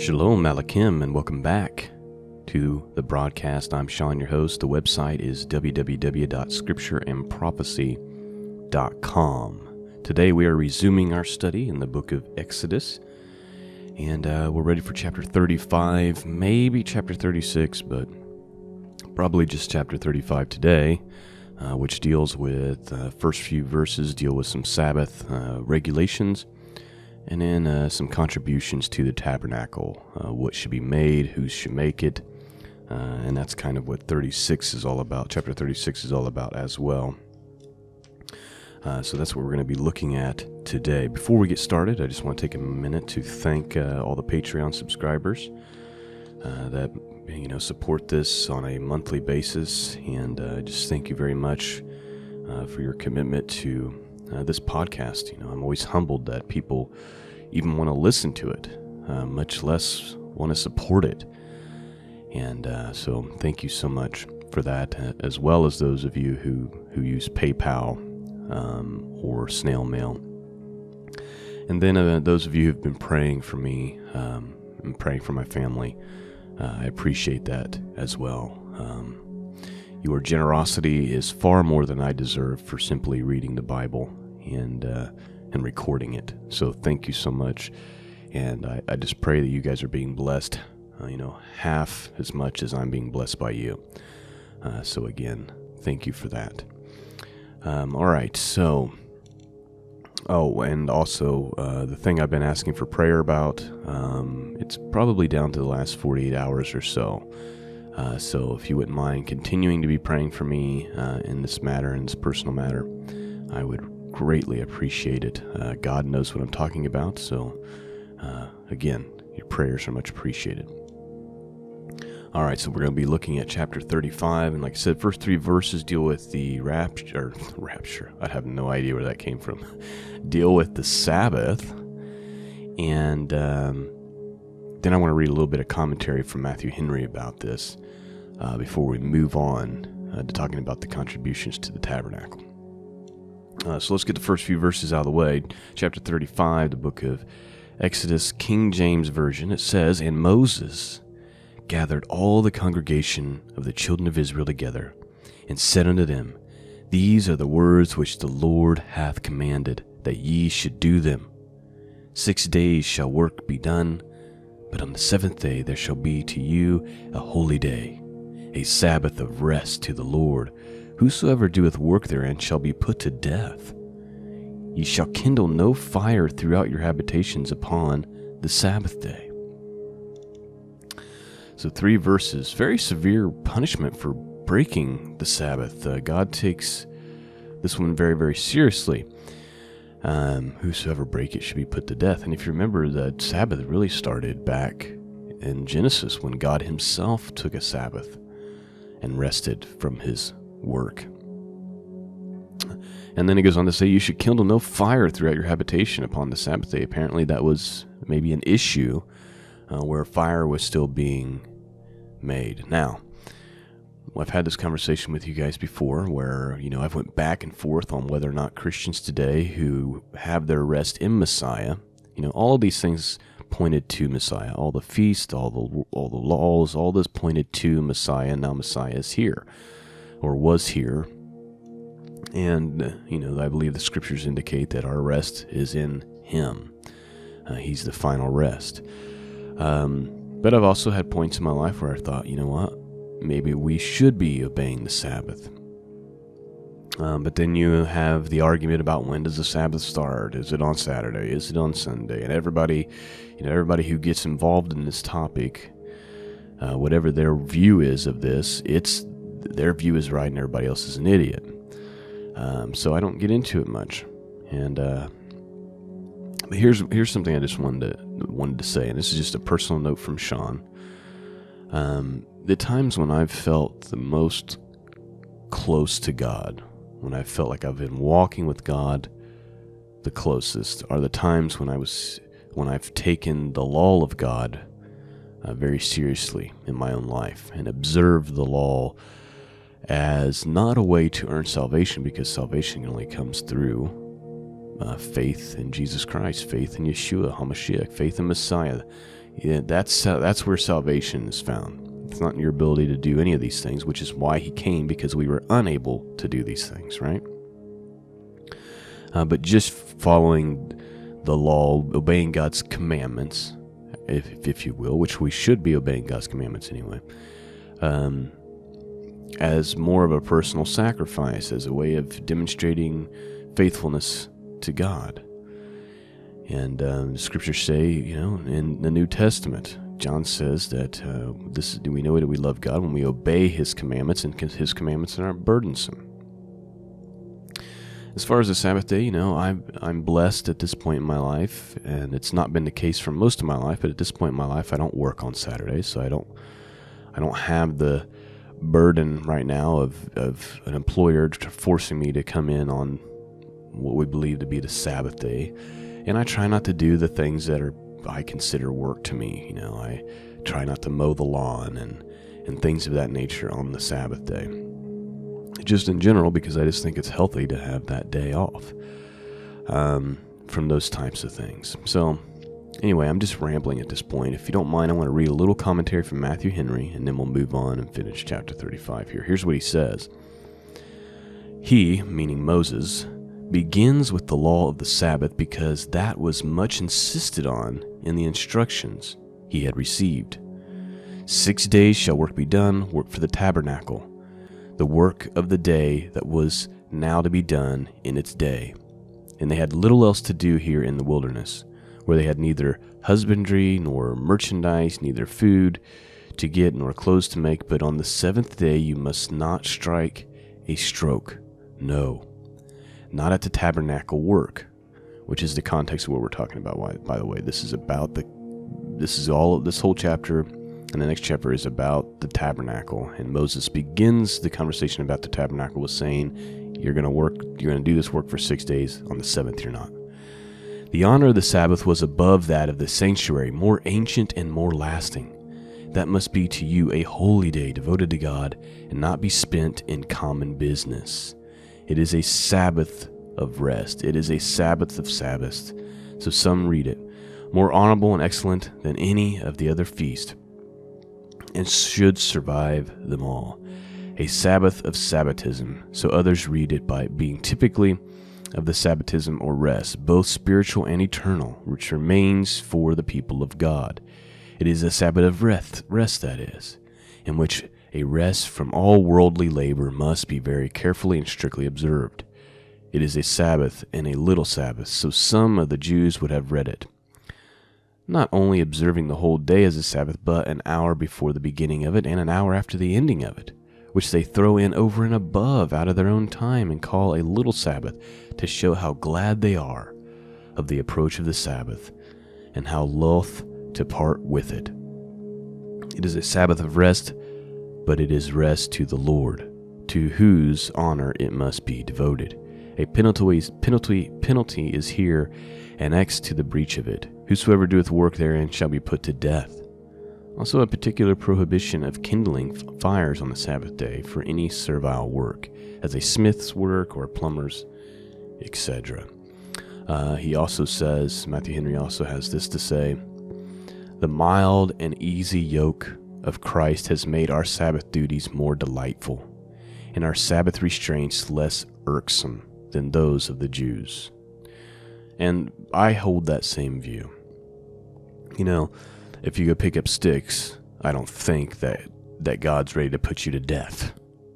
Shalom Aleichem, and welcome back to the broadcast. I'm Sean, your host. The website is www.scriptureandprophecy.com. Today we are resuming our study in the book of Exodus, and we're ready for chapter 35, maybe chapter 36, but probably just chapter 35 today, which deals with, first few verses deal with some Sabbath regulations, and then some contributions to the tabernacle, what should be made, who should make it, and that's kind of what 36 is all about. Chapter 36 is all about as well. So that's what we're going to be looking at today. Before we get started, I just want to take a minute to thank all the Patreon subscribers that support this on a monthly basis, and just thank you very much for your commitment to this podcast. I'm always humbled that people even want to listen to it, much less want to support it. And so thank you so much for that, as well as those of you who use PayPal or snail mail. And then those of you who've been praying for me and praying for my family, I appreciate that as well. Your generosity is far more than I deserve for simply reading the Bible and recording it. So thank you so much, and I just pray that you guys are being blessed, half as much as I'm being blessed by you. So again, thank you for that. All right, so, and also the thing I've been asking for prayer about, it's probably down to the last 48 hours or so. So if you wouldn't mind continuing to be praying for me in this matter, in this personal matter, I would greatly appreciate it. God knows what I'm talking about, so again, your prayers are much appreciated. All right, so we're going to be looking at chapter 35, and like I said, first three verses deal with the rapture. I have no idea where that came from. Deal with the Sabbath, and then I want to read a little bit of commentary from Matthew Henry about this before we move on to talking about the contributions to the tabernacle. So let's get the first few verses out of the way. Chapter 35, the book of Exodus, King James Version. It says, "And Moses gathered all the congregation of the children of Israel together, and said unto them, These are the words which the Lord hath commanded, that ye should do them. 6 days shall work be done, but on the seventh day there shall be to you a holy day, a Sabbath of rest to the Lord. Whosoever doeth work therein shall be put to death. Ye shall kindle no fire throughout your habitations upon the Sabbath day." So 3 verses, very severe punishment for breaking the Sabbath. God takes this one very, very seriously. Whosoever break it should be put to death. And if you remember, the Sabbath really started back in Genesis when God himself took a Sabbath and rested from his work. And then he goes on to say, you should kindle no fire throughout your habitation upon the Sabbath day. Apparently that was maybe an issue where fire was still being made. Now, I've had this conversation with you guys before where, I've went back and forth on whether or not Christians today who have their rest in Messiah, all these things pointed to Messiah. All the feasts, all the laws, all this pointed to Messiah. Now Messiah is here, or was here. And, I believe the scriptures indicate that our rest is in him. He's the final rest. But I've also had points in my life where I thought, maybe we should be obeying the Sabbath. But then you have the argument about when does the Sabbath start? Is it on Saturday? Is it on Sunday? And everybody who gets involved in this topic, whatever their view is of this, their view is right and everybody else is an idiot. So I don't get into it much. And but here's something I just wanted to say, and this is just a personal note from Sean. The times when I've felt the most close to God, when I felt like I've been walking with God the closest, are the times when I've taken the law of God very seriously in my own life and observed the law as not a way to earn salvation, because salvation only comes through faith in Jesus Christ, faith in Yeshua HaMashiach, faith in Messiah, Yeah, that's where salvation is found. It's not in your ability to do any of these things, which is why he came, because we were unable to do these things, right? But just following the law, obeying God's commandments, if you will, which we should be obeying God's commandments anyway, as more of a personal sacrifice, as a way of demonstrating faithfulness to God. And the scriptures say, in the New Testament, John says that we know that we love God when we obey His commandments, and His commandments aren't burdensome. As far as the Sabbath day, I'm blessed at this point in my life, and it's not been the case for most of my life. But at this point in my life, I don't work on Saturdays, so I don't have the burden right now of an employer forcing me to come in on what we believe to be the Sabbath day. And I try not to do the things that I consider work to me. I try not to mow the lawn and things of that nature on the Sabbath day. Just in general, because I just think it's healthy to have that day off from those types of things. So anyway, I'm just rambling at this point. If you don't mind, I want to read a little commentary from Matthew Henry, and then we'll move on and finish chapter 35 here. Here's what he says. He, meaning Moses, begins with the law of the Sabbath because that was much insisted on in the instructions he had received. 6 days shall work be done, work for the tabernacle, the work of the day that was now to be done in its day. And they had little else to do here in the wilderness, where they had neither husbandry nor merchandise, neither food to get nor clothes to make. But on the seventh day you must not strike a stroke, no, not at the tabernacle work, which is the context of what we're talking about. By the way, this whole chapter and the next chapter is about the tabernacle. And Moses begins the conversation about the tabernacle with saying, you're going to do this work for 6 days. On the seventh, you're not. The honor of the Sabbath was above that of the sanctuary, more ancient and more lasting. That must be to you a holy day devoted to God and not be spent in common business. It is a Sabbath of rest. It is a Sabbath of Sabbaths. So some read it, more honorable and excellent than any of the other feasts, and should survive them all. A Sabbath of Sabbatism. So others read it by being typically of the Sabbatism or rest, both spiritual and eternal, which remains for the people of God. It is a Sabbath of rest that is, in which a rest from all worldly labor must be very carefully and strictly observed. It is a Sabbath and a little Sabbath, so some of the Jews would have read it, not only observing the whole day as a Sabbath, but an hour before the beginning of it and an hour after the ending of it, which they throw in over and above out of their own time and call a little Sabbath, to show how glad they are of the approach of the Sabbath and how loth to part with it. It is a Sabbath of rest, but it is rest to the Lord, to whose honor it must be devoted. A penalty is here annexed to the breach of it. Whosoever doeth work therein shall be put to death. Also a particular prohibition of kindling fires on the Sabbath day for any servile work, as a smith's work or plumber's, etc. He also says, Matthew Henry also has this to say, the mild and easy yoke of Christ has made our Sabbath duties more delightful, and our Sabbath restraints less irksome than those of the Jews. And I hold that same view. If you go pick up sticks, I don't think that God's ready to put you to death.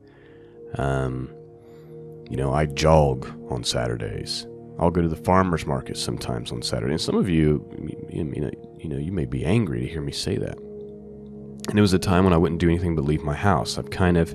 I jog on Saturdays. I'll go to the farmer's market sometimes on Saturday. And some of you may be angry to hear me say that. And it was a time when I wouldn't do anything but leave my house. I've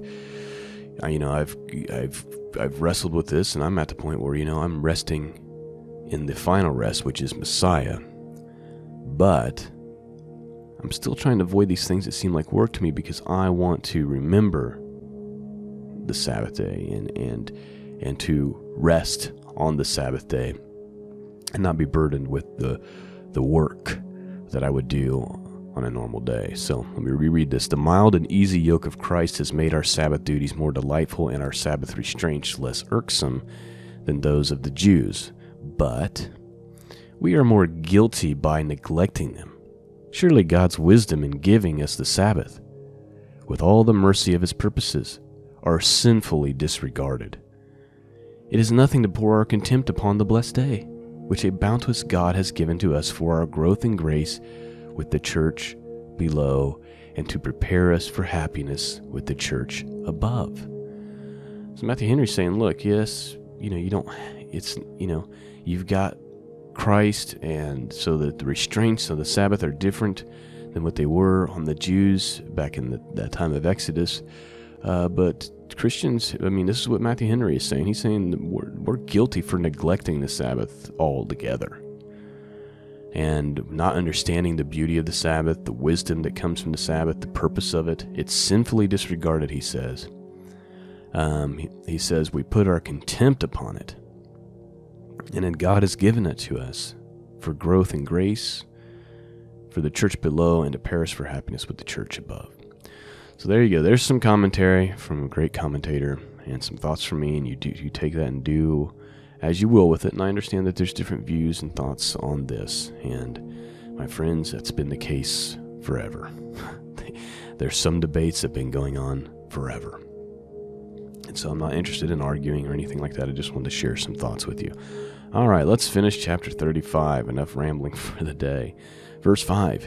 wrestled with this, and I'm at the point where, I'm resting in the final rest, which is Messiah. But I'm still trying to avoid these things that seem like work to me, because I want to remember the Sabbath day and to rest on the Sabbath day and not be burdened with the work that I would do on a normal day. So let me reread this. The mild and easy yoke of Christ has made our Sabbath duties more delightful and our Sabbath restraints less irksome than those of the Jews. But we are more guilty by neglecting them. Surely God's wisdom in giving us the Sabbath, with all the mercy of his purposes, are sinfully disregarded. It is nothing to pour our contempt upon the blessed day, which a bounteous God has given to us for our growth in grace with the church below, and to prepare us for happiness with the church above. So Matthew Henry's saying, look, yes, you've got Christ, and so that the restraints of the Sabbath are different than what they were on the Jews back in that time of Exodus. But Christians, this is what Matthew Henry is saying. He's saying that we're guilty for neglecting the Sabbath altogether and not understanding the beauty of the Sabbath, the wisdom that comes from the Sabbath, the purpose of it. It's sinfully disregarded, he says. He says we put our contempt upon it. And then God has given it to us for growth and grace, for the church below, and to perish for happiness with the church above. So there you go. There's some commentary from a great commentator and some thoughts from me, and you take that and do as you will with it. And I understand that there's different views and thoughts on this. And my friends, that's been the case forever. There's some debates that have been going on forever. And so I'm not interested in arguing or anything like that. I just wanted to share some thoughts with you. All right, let's finish chapter 35. Enough rambling for the day. Verse 4.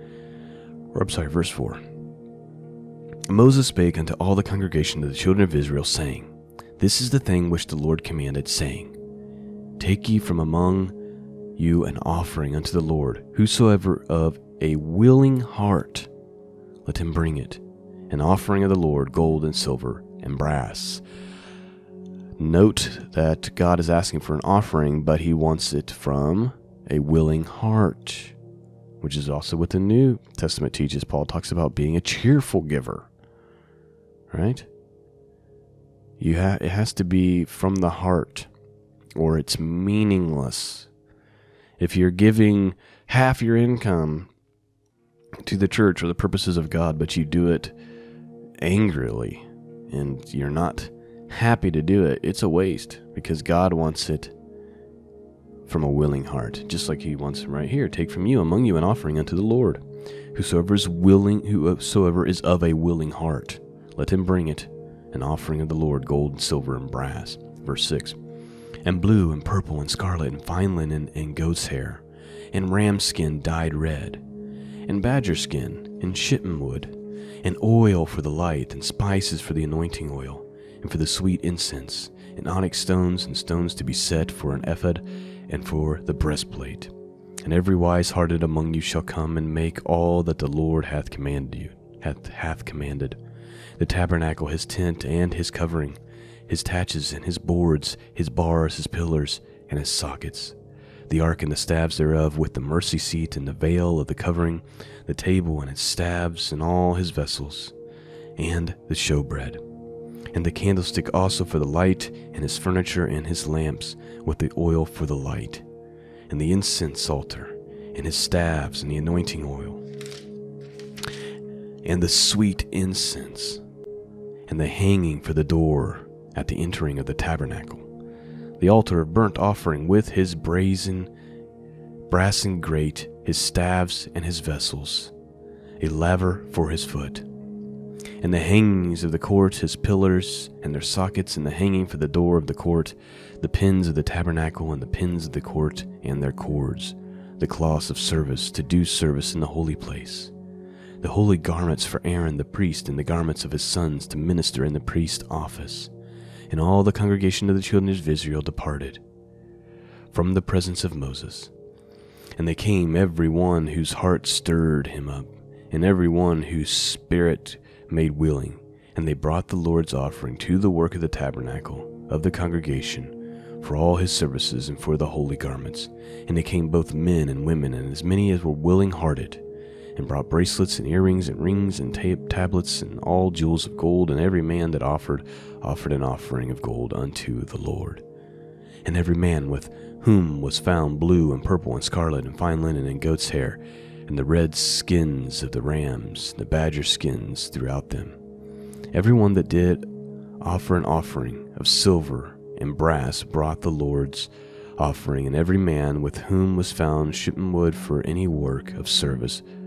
Moses spake unto all the congregation of the children of Israel, saying, This is the thing which the Lord commanded, saying, Take ye from among you an offering unto the Lord. Whosoever of a willing heart, let him bring it, an offering of the Lord, gold and silver and brass. Note that God is asking for an offering, but he wants it from a willing heart, which is also what the New Testament teaches. Paul talks about being a cheerful giver, right? It has to be from the heart, or it's meaningless. If you're giving half your income to the church or the purposes of God, but you do it angrily, and you're not happy to do it, it's a waste, because God wants it from a willing heart, just like he wants right here. Take from you among you an offering unto the Lord. Whosoever is of a willing heart, let him bring it, an offering of the Lord, gold and silver and brass. Verse 6. And blue and purple and scarlet and fine linen and goat's hair and ram skin dyed red and badger skin and shittim wood and oil for the light and spices for the anointing oil and for the sweet incense, and onyx stones and stones to be set for an ephod and for the breastplate. And every wise-hearted among you shall come and make all that the Lord hath commanded, the tabernacle, his tent, and his covering, his taches and his boards, his bars, his pillars, and his sockets, the ark and the staves thereof, with the mercy seat and the veil of the covering, the table and its staves, and all his vessels, and the showbread, and the candlestick also for the light, and his furniture and his lamps, with the oil for the light, and the incense altar, and his staves, and the anointing oil, and the sweet incense, and the hanging for the door at the entering of the tabernacle, the altar of burnt offering with his brassen grate, his staves and his vessels, a laver for his foot, and the hangings of the court, his pillars and their sockets, and the hanging for the door of the court, the pins of the tabernacle, and the pins of the court and their cords, the cloths of service to do service in the holy place, the holy garments for Aaron the priest, and the garments of his sons to minister in the priest's office. And all the congregation of the children of Israel departed from the presence of Moses. And they came, every one whose heart stirred him up, and every one whose spirit made willing. And they brought the Lord's offering to the work of the tabernacle of the congregation, for all his services and for the holy garments. And they came both men and women, and as many as were willing-hearted, and brought bracelets and earrings and rings and tablets and all jewels of gold. And every man that offered an offering of gold unto the Lord. And every man with whom was found blue and purple and scarlet and fine linen and goat's hair, and the red skins of the rams, and the badger skins throughout them. Every one that did offer an offering of silver and brass brought the Lord's offering, and every man with whom was found shittim wood for any work of service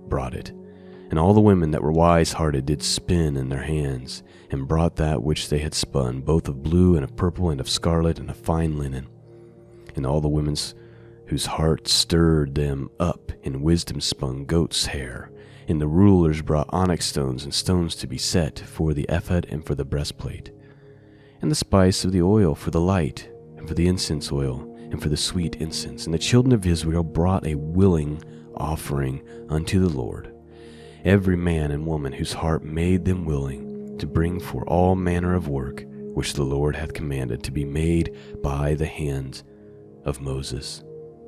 brought it. And all the women that were wise-hearted did spin in their hands, and brought that which they had spun, both of blue and of purple and of scarlet and of fine linen. And all the women whose heart stirred them up in wisdom spun goat's hair. And the rulers brought onyx stones and stones to be set for the ephod and for the breastplate. And the spice of the oil for the light, and for the incense oil, and for the sweet incense. And the children of Israel brought a willing offering unto the Lord, every man and woman whose heart made them willing to bring for all manner of work which the Lord hath commanded to be made by the hands of Moses.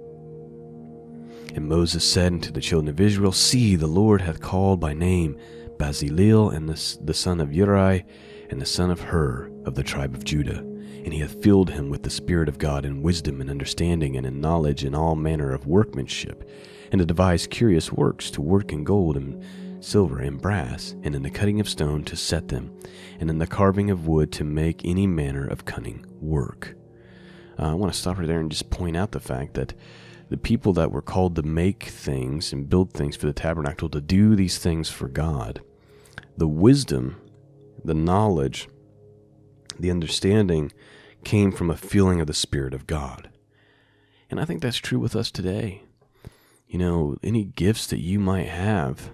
And Moses said unto the children of Israel, See, the Lord hath called by name Bezaleel, and the son of Uri, and the son of Hur, of the tribe of Judah. And he hath filled him with the Spirit of God in wisdom and understanding and in knowledge and all manner of workmanship, and to devise curious works, to work in gold and silver and brass, and in the cutting of stone to set them, and in the carving of wood to make any manner of cunning work. I want to stop right there and just point out the fact that the people that were called to make things and build things for the tabernacle, to do these things for God, the wisdom, the knowledge, the understanding came from a feeling of the Spirit of God. And I think that's true with us today. You know, any gifts that you might have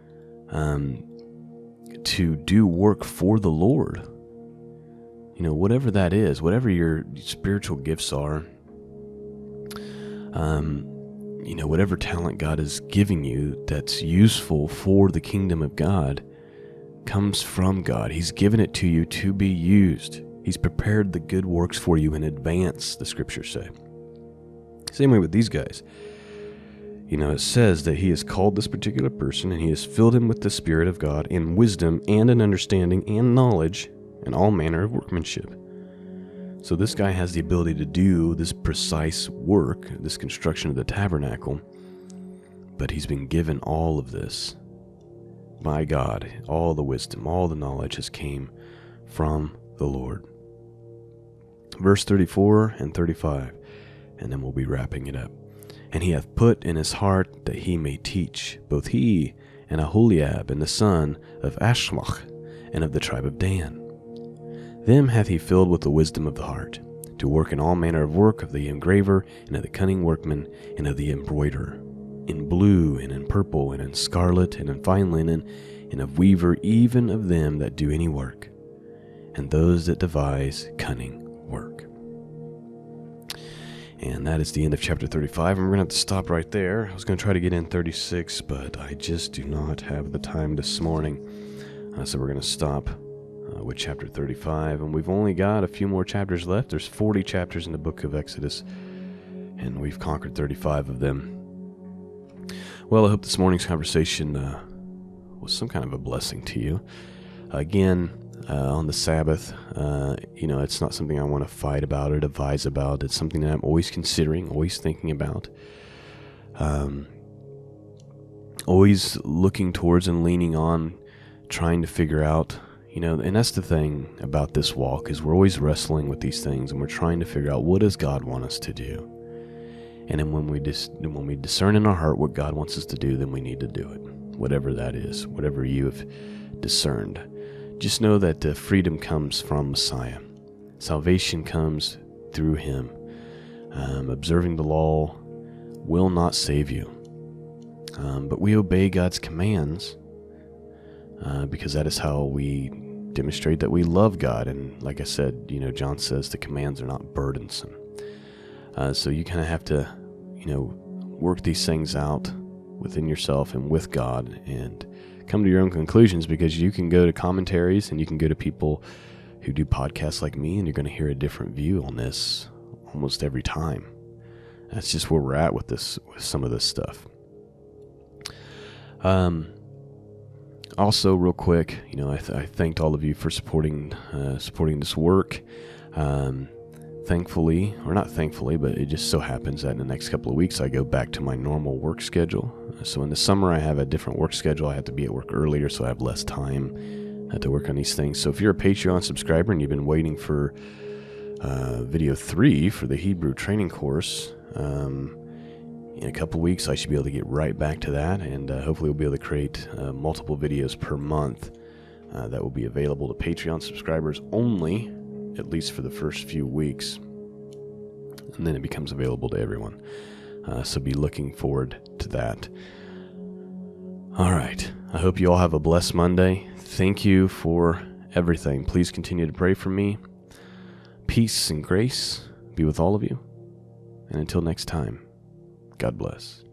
to do work for the Lord, you know, whatever that is, whatever your spiritual gifts are, you know, whatever talent God is giving you that's useful for the kingdom of God comes from God. He's given it to you to be used. He's prepared the good works for you in advance, the scriptures say. Same way with these guys. You know, it says that he has called this particular person and he has filled him with the Spirit of God in wisdom and in understanding and knowledge and all manner of workmanship. So this guy has the ability to do this precise work, this construction of the tabernacle, but he's been given all of this by God. All the wisdom, all the knowledge has came from the Lord. Verse 34 and 35, and then we'll be wrapping it up. And he hath put in his heart that he may teach, both he and Aholiab, and the son of Ashmach, and of the tribe of Dan. Them hath he filled with the wisdom of the heart, to work in all manner of work of the engraver, and of the cunning workman, and of the embroiderer, in blue, and in purple, and in scarlet, and in fine linen, and of weaver, even of them that do any work, and those that devise cunning work. And that is the end of chapter 35, and we're going to have to stop right there. I was going to try to get in 36, but I just do not have the time this morning. So we're going to stop with chapter 35, and we've only got a few more chapters left. There's 40 chapters in the book of Exodus, and we've conquered 35 of them. Well, I hope this morning's conversation was some kind of a blessing to you. Again, on the Sabbath, you know, it's not something I want to fight about or advise about. It's something that I'm always considering, always thinking about, always looking towards and leaning on, trying to figure out, you know, and that's the thing about this walk, is we're always wrestling with these things, and we're trying to figure out, what does God want us to do? And then when we discern in our heart what God wants us to do, then we need to do it, whatever that is, whatever you have discerned. Just know that freedom comes from Messiah. Salvation comes through him. Observing the law will not save you. But we obey God's commands because that is how we demonstrate that we love God. And like I said, you know, John says the commands are not burdensome. So you kind of have to, you know, work these things out within yourself and with God, and come to your own conclusions, because you can go to commentaries and you can go to people who do podcasts like me, and you're going to hear a different view on this almost every time. That's just where we're at with this, with some of this stuff. Also, real quick, you know, I thanked all of you for supporting this work. Thankfully, or not thankfully, but it just so happens that in the next couple of weeks I go back to my normal work schedule. So in the summer I have a different work schedule. I have to be at work earlier, so I have less time to work on these things. So if you're a Patreon subscriber and you've been waiting for video 3 for the Hebrew training course, in a couple weeks, I should be able to get right back to that, and hopefully we'll be able to create multiple videos per month that will be available to Patreon subscribers only, at least for the first few weeks, and then it becomes available to everyone. So be looking forward to that. All right. I hope you all have a blessed Monday. Thank you for everything. Please continue to pray for me. Peace and grace be with all of you. And until next time, God bless.